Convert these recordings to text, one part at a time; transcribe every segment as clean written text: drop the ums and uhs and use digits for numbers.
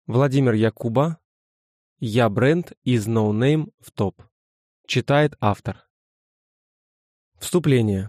Владимир Якуба. Я бренд из No Name в топ. Читает автор. Вступление.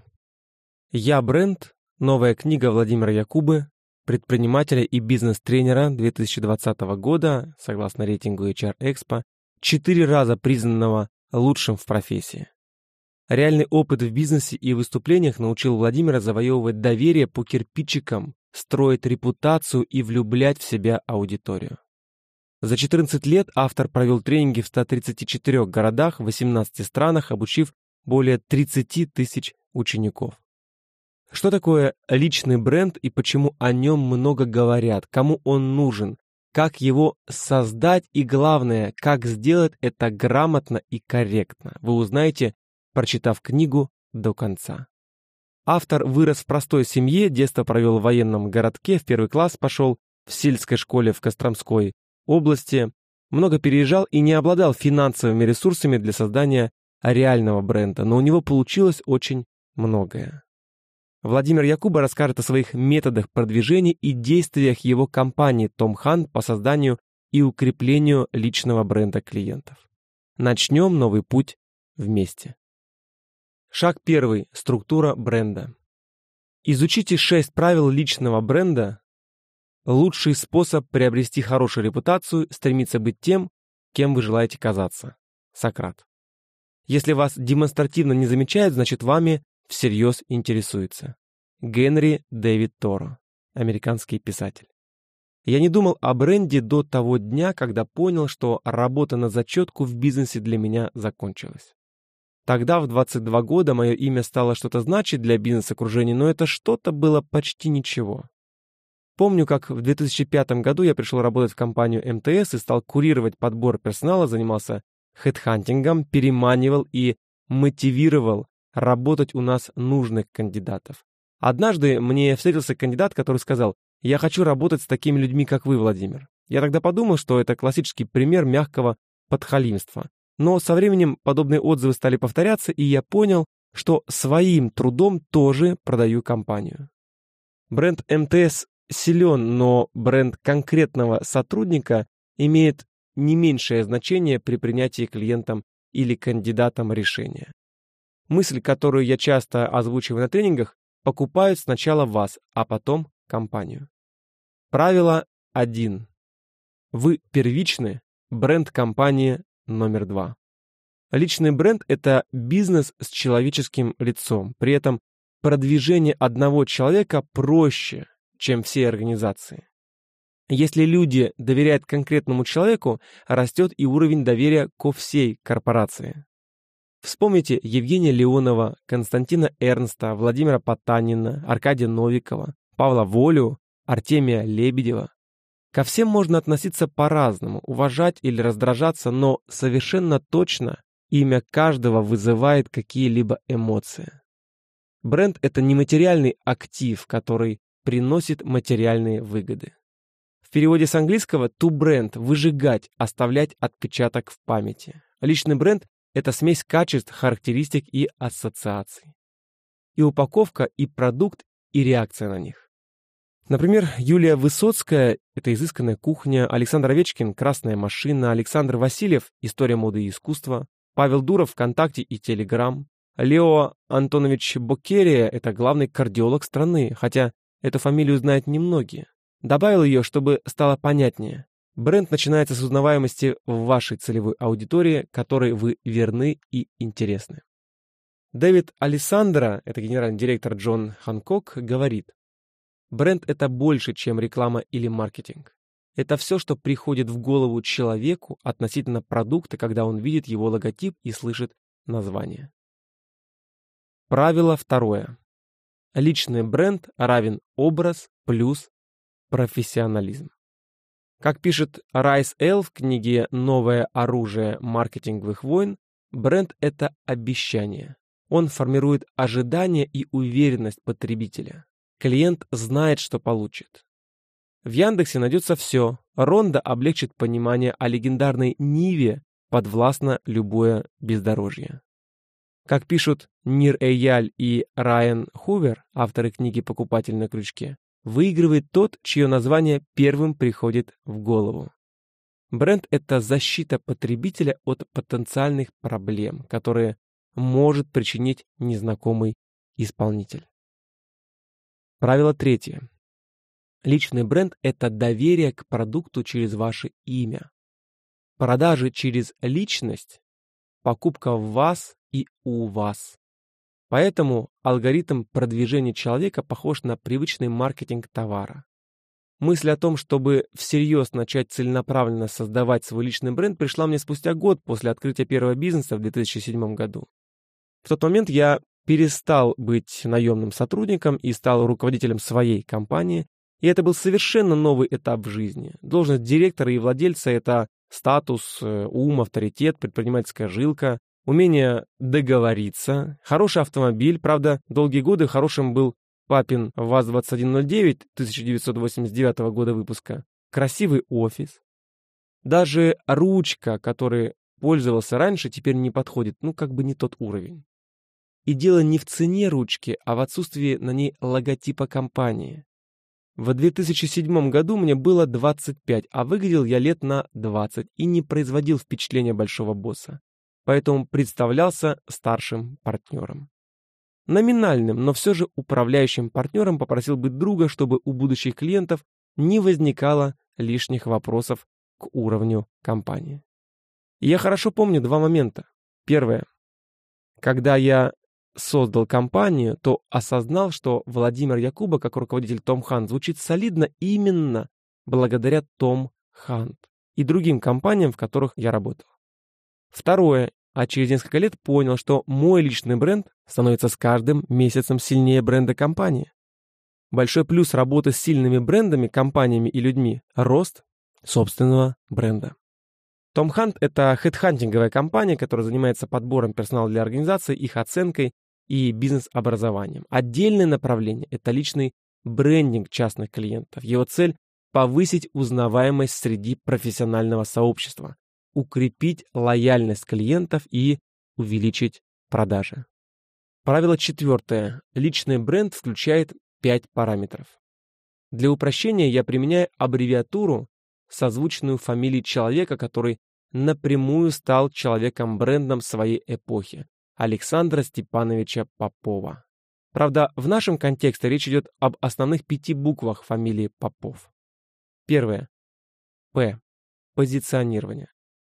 Я бренд. Новая книга Владимира Якубы, предпринимателя и бизнес-тренера 2020 года, согласно рейтингу HR Expo, 4 раза признанного лучшим в профессии. Реальный опыт в бизнесе и выступлениях научил Владимира завоевывать доверие по кирпичикам, строить репутацию и влюблять в себя аудиторию. За 14 лет автор провел тренинги в 134 городах в 18 странах, обучив более 30 тысяч учеников. Что такое личный бренд и почему о нем много говорят, кому он нужен, как его создать и, главное, как сделать это грамотно и корректно, вы узнаете, прочитав книгу до конца. Автор вырос в простой семье, детство провел в военном городке, в 1 класс пошел в сельской школе в Костромской области, много переезжал и не обладал финансовыми ресурсами для создания реального бренда, но у него получилось очень многое. Владимир Якуба расскажет о своих методах продвижения и действиях его компании Том Hunt по созданию и укреплению личного бренда клиентов. Начнем новый путь вместе. Шаг 1. Структура бренда. Изучите 6 правил личного бренда. Лучший способ приобрести хорошую репутацию – стремиться быть тем, кем вы желаете казаться. Сократ. Если вас демонстративно не замечают, значит вами всерьез интересуется. Генри Дэвид Торо, американский писатель. Я не думал о бренде до того дня, когда понял, что работа на зачетку в бизнесе для меня закончилась. Тогда, в 22 года, мое имя стало что-то значить для бизнес-окружения, но это что-то было почти ничего. Помню, как в 2005 году я пришел работать в компанию МТС и стал курировать подбор персонала, занимался хедхантингом, переманивал и мотивировал работать у нас нужных кандидатов. Однажды мне встретился кандидат, который сказал: «Я хочу работать с такими людьми, как вы, Владимир». Я тогда подумал, что это классический пример мягкого подхалимства. Но со временем подобные отзывы стали повторяться, и я понял, что своим трудом тоже продаю компанию. Бренд МТС силен, но бренд конкретного сотрудника имеет не меньшее значение при принятии клиентом или кандидатом решения. Мысль, которую я часто озвучиваю на тренингах: покупают сначала вас, а потом компанию. Правило 1. Вы первичны, бренд компании номер 2. Личный бренд – это бизнес с человеческим лицом. При этом продвижение одного человека проще, чем все организации. Если люди доверяют конкретному человеку, растет и уровень доверия ко всей корпорации. Вспомните Евгения Леонова, Константина Эрнста, Владимира Потанина, Аркадия Новикова, Павла Волю, Артемия Лебедева. Ко всем можно относиться по-разному, уважать или раздражаться, но совершенно точно имя каждого вызывает какие-либо эмоции. Бренд – это нематериальный актив, который приносит материальные выгоды. В переводе с английского to brand – выжигать, оставлять отпечаток в памяти. Личный бренд – это смесь качеств, характеристик и ассоциаций. И упаковка, и продукт, и реакция на них. Например, Юлия Высоцкая – это изысканная кухня, Александр Овечкин – красная машина, Александр Васильев – история моды и искусства, Павел Дуров – ВКонтакте и Телеграм, Лео Антонович Боккерия – это главный кардиолог страны, хотя эту фамилию знают немногие. Добавил ее, чтобы стало понятнее. Бренд начинается с узнаваемости в вашей целевой аудитории, которой вы верны и интересны. Дэвид Алессандро, это генеральный директор Джон Ханкок, говорит: бренд – это больше, чем реклама или маркетинг. Это все, что приходит в голову человеку относительно продукта, когда он видит его логотип и слышит название. Правило 2. Личный бренд равен образ плюс профессионализм. Как пишет Райс Эл в книге «Новое оружие маркетинговых войн», бренд – это обещание. Он формирует ожидания и уверенность потребителя. Клиент знает, что получит. В Яндексе найдется все. Ронда облегчит понимание, о легендарной Ниве подвластно любое бездорожье. Как пишут Нир Эйяль и Райан Хувер, авторы книги «Покупатель на крючке», выигрывает тот, чье название первым приходит в голову. Бренд — это защита потребителя от потенциальных проблем, которые может причинить незнакомый исполнитель. Правило третье. Личный бренд — это доверие к продукту через ваше имя. Продажи через личность, покупка в вас и у вас. Поэтому алгоритм продвижения человека похож на привычный маркетинг товара. Мысль о том, чтобы всерьез начать целенаправленно создавать свой личный бренд, пришла мне спустя год после открытия первого бизнеса в 2007 году. В тот момент я перестал быть наемным сотрудником и стал руководителем своей компании, и это был совершенно новый этап в жизни. Должность директора и владельца — это статус, ум, авторитет, предпринимательская жилка, умение договориться, хороший автомобиль, правда, долгие годы хорошим был папин ВАЗ-2109 1989 года выпуска, красивый офис. Даже ручка, которой пользовался раньше, теперь не подходит, как бы не тот уровень. И дело не в цене ручки, а в отсутствии на ней логотипа компании. В 2007 году мне было 25, а выглядел я лет на 20 и не производил впечатления большого босса, поэтому представлялся старшим партнером. Номинальным, но все же управляющим партнером попросил быть друга, чтобы у будущих клиентов не возникало лишних вопросов к уровню компании. И я хорошо помню два момента. Первое. Когда я создал компанию, то осознал, что Владимир Якуба как руководитель Том Хант звучит солидно именно благодаря Том Хант и другим компаниям, в которых я работал. Второе. А через несколько лет понял, что мой личный бренд становится с каждым месяцем сильнее бренда компании. Большой плюс работы с сильными брендами, компаниями и людьми – рост собственного бренда. Том Хант – это хедхантинговая компания, которая занимается подбором персонала для организации, их оценкой и бизнес-образованием. Отдельное направление – это личный брендинг частных клиентов. Его цель – повысить узнаваемость среди профессионального сообщества, укрепить лояльность клиентов и увеличить продажи. Правило четвертое. Личный бренд включает 5 параметров. Для упрощения я применяю аббревиатуру, созвучную фамилии человека, который напрямую стал человеком-брендом своей эпохи – Александра Степановича Попова. Правда, в нашем контексте речь идет об основных 5 буквах фамилии Попов. Первое. П. Позиционирование.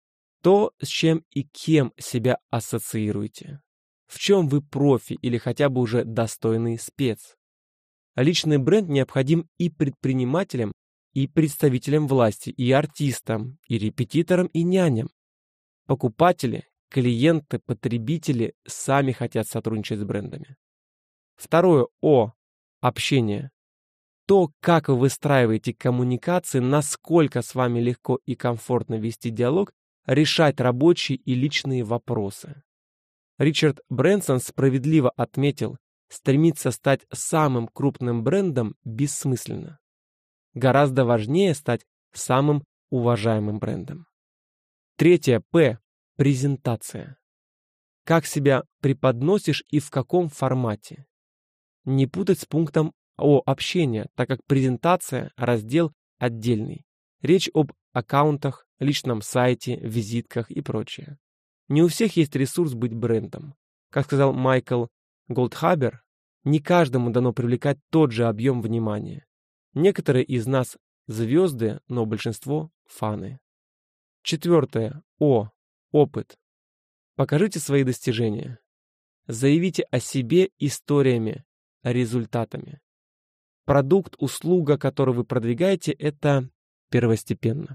То, с чем и кем себя ассоциируете. В чем вы профи или хотя бы уже достойный спец. Личный бренд необходим и предпринимателям, и представителям власти, и артистам, и репетиторам, и няням. Покупатели, клиенты, потребители сами хотят сотрудничать с брендами. Второе. О. Общение. То, как вы выстраиваете коммуникации, насколько с вами легко и комфортно вести диалог, решать рабочие и личные вопросы. Ричард Брэнсон справедливо отметил, стремиться стать самым крупным брендом бессмысленно. Гораздо важнее стать самым уважаемым брендом. Третье. П. Презентация. Как себя преподносишь и в каком формате. Не путать с пунктом О. Общение, так как презентация – раздел отдельный. Речь об аккаунтах, личном сайте, визитках и прочее. Не у всех есть ресурс быть брендом. Как сказал Майкл Голдхабер, не каждому дано привлекать тот же объем внимания. Некоторые из нас звезды, но большинство фаны. Четвертое. О. Опыт. Покажите свои достижения. Заявите о себе историями, результатами. Продукт, услуга, который вы продвигаете, это первостепенно.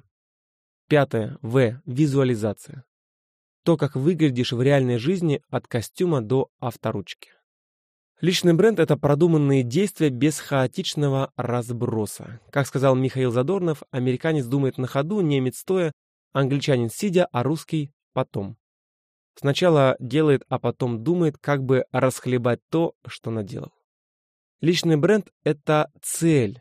Пятое. В. Визуализация. То, как выглядишь в реальной жизни от костюма до авторучки. Личный бренд – это продуманные действия без хаотичного разброса. Как сказал Михаил Задорнов, американец думает на ходу, немец стоя, англичанин сидя, а русский потом. Сначала делает, а потом думает, как бы расхлебать то, что наделал. Личный бренд – это цель.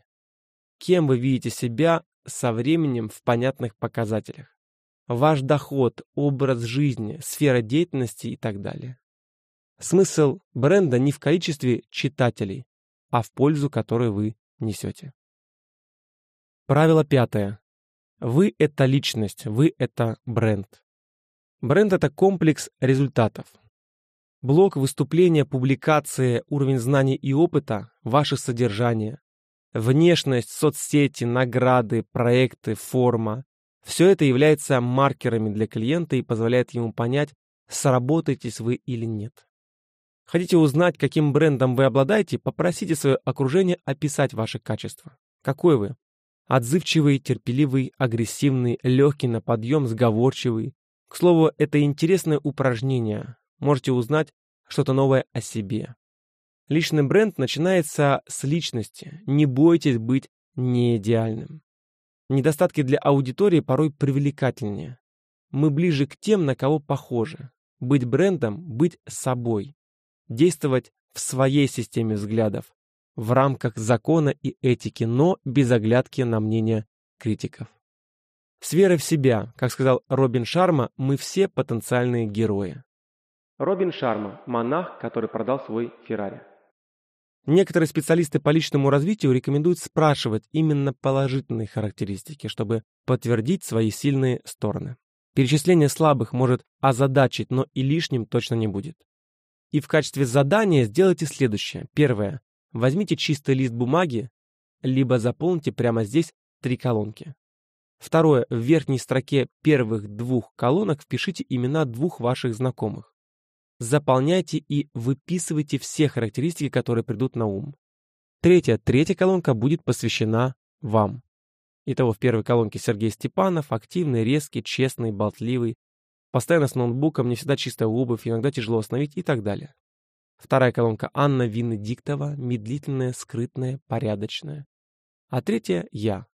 Кем вы видите себя со временем в понятных показателях. Ваш доход, образ жизни, сфера деятельности и так далее. Смысл бренда не в количестве читателей, а в пользу, которую вы несете. Правило 5. Вы — это личность, вы — это бренд. Бренд — это комплекс результатов. Блог, выступления, публикации, уровень знаний и опыта, ваше содержание, внешность, соцсети, награды, проекты, форма — все это является маркерами для клиента и позволяет ему понять, сработаетесь вы или нет. Хотите узнать, каким брендом вы обладаете, попросите свое окружение описать ваши качества. Какой вы? Отзывчивый, терпеливый, агрессивный, легкий на подъем, сговорчивый. К слову, это интересное упражнение. Можете узнать что-то новое о себе. Личный бренд начинается с личности. Не бойтесь быть неидеальным. Недостатки для аудитории порой привлекательнее. Мы ближе к тем, на кого похожи. Быть брендом, быть собой. Действовать в своей системе взглядов, в рамках закона и этики, но без оглядки на мнение критиков. С верой в себя, как сказал Робин Шарма, мы все потенциальные герои. Робин Шарма – монах, который продал свой Феррари. Некоторые специалисты по личному развитию рекомендуют спрашивать именно положительные характеристики, чтобы подтвердить свои сильные стороны. Перечисление слабых может озадачить, но и лишним точно не будет. И в качестве задания сделайте следующее. Первое. Возьмите чистый лист бумаги, либо заполните прямо здесь 3 колонки. Второе. В верхней строке первых 2 колонок впишите имена 2 ваших знакомых. Заполняйте и выписывайте все характеристики, которые придут на ум. Третья колонка будет посвящена вам. Итого в первой колонке Сергей Степанов, активный, резкий, честный, болтливый, постоянно с ноутбуком, не всегда чистая обувь, иногда тяжело остановить и так далее. Вторая колонка Анна Венедиктова, медлительная, скрытная, порядочная. А третья — я.